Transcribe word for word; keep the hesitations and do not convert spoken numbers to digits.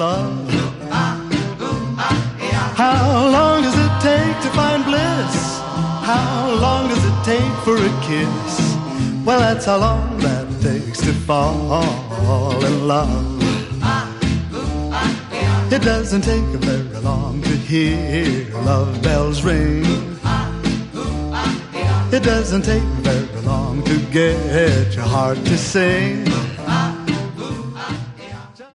love? How long does it take to find bliss? How long does it take for a kiss? Well, that's how long that takes to fall in love. It doesn't take very long to hear love bells ring. It doesn't take very long to get your heart to sing.